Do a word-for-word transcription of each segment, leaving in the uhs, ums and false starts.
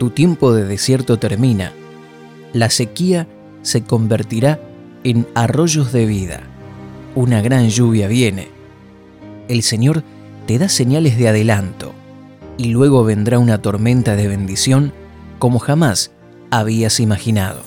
Tu tiempo de desierto termina. La sequía se convertirá en arroyos de vida. Una gran lluvia viene. El Señor te da señales de adelanto, y luego vendrá una tormenta de bendición como jamás habías imaginado.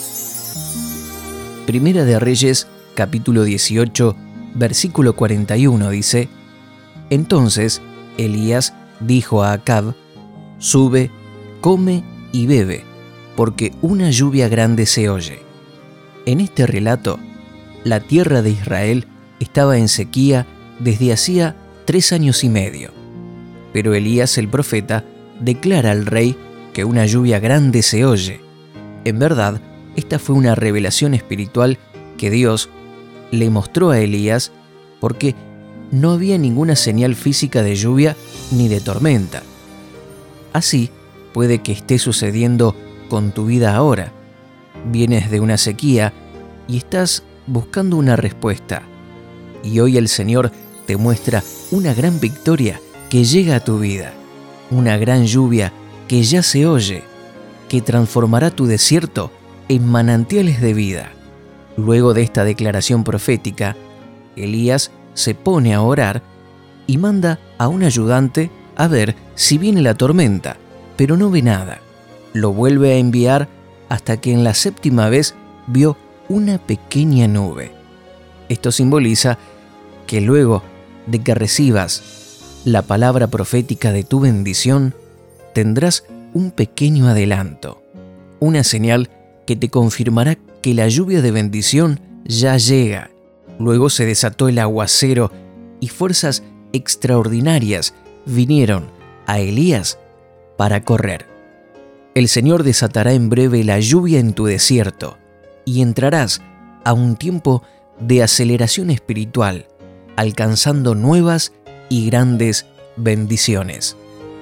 Primera de Reyes, capítulo dieciocho, versículo cuarenta y uno dice: Entonces Elías dijo a Acab: Sube, come y bebe, porque una lluvia grande se oye. En este relato, la tierra de Israel estaba en sequía desde hacía tres años y medio. Pero Elías el profeta declara al rey que una lluvia grande se oye. En verdad, esta fue una revelación espiritual que Dios le mostró a Elías porque no había ninguna señal física de lluvia ni de tormenta. Así puede que esté sucediendo con tu vida ahora. Vienes de una sequía y estás buscando una respuesta. Y hoy el Señor te muestra una gran victoria que llega a tu vida, una gran lluvia que ya se oye, que transformará tu desierto en manantiales de vida. Luego de esta declaración profética, Elías se pone a orar y manda a un ayudante a ver si viene la tormenta, pero no ve nada. Lo vuelve a enviar hasta que en la séptima vez vio una pequeña nube. Esto simboliza que luego de que recibas la palabra profética de tu bendición, tendrás un pequeño adelanto, una señal que te confirmará que la lluvia de bendición ya llega. Luego se desató el aguacero y fuerzas extraordinarias vinieron a Elías para correr. El Señor desatará en breve la lluvia en tu desierto y entrarás a un tiempo de aceleración espiritual, alcanzando nuevas y grandes bendiciones.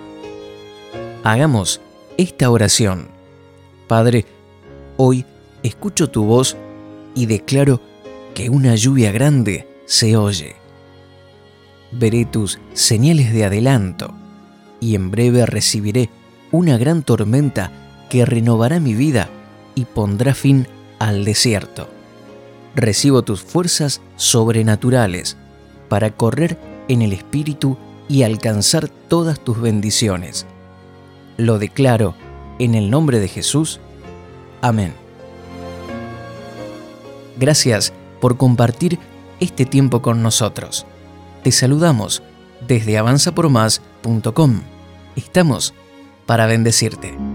Hagamos esta oración. Padre, hoy escucho tu voz y declaro que una lluvia grande se oye. Veré tus señales de adelanto y en breve recibiré una gran tormenta que renovará mi vida y pondrá fin al desierto. Recibo tus fuerzas sobrenaturales para correr en el Espíritu y alcanzar todas tus bendiciones. Lo declaro en el nombre de Jesús. Amén. Gracias por compartir este tiempo con nosotros. Te saludamos desde avanza por más punto com. Estamos para bendecirte.